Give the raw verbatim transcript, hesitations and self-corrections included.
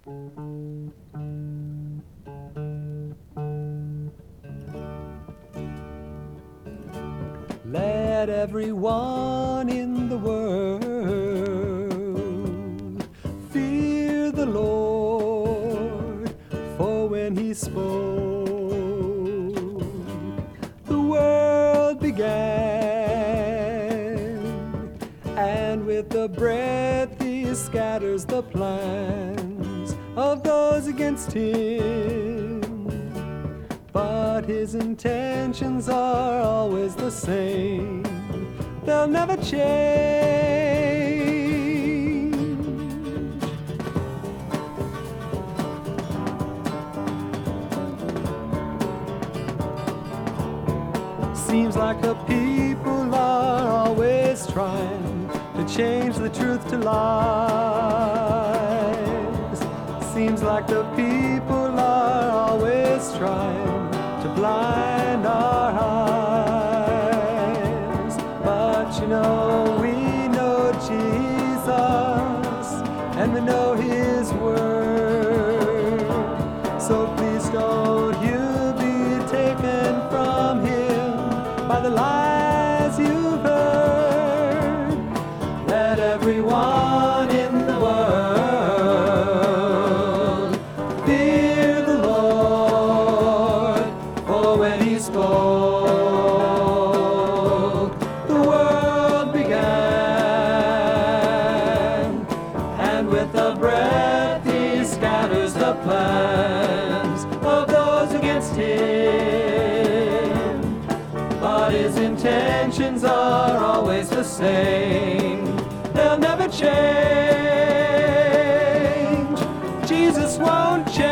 Let everyone in the world fear the Lord, for when he spoke, the world began, and with the breath he scatters the plans of those against him. But his intentions are always the same. They'll never change. Seems like the people are always trying to change the truth to lies. Seems like the people are always trying to blind our eyes. But you know, we know Jesus, and we know his word. So please don't you be taken from him by the lies you've heard. Let everyone in the world fear the Lord, for when he spoke, the world began, and with a breath he scatters the plans of those against him. But his intentions are always the same. They'll never change. Jesus won't change.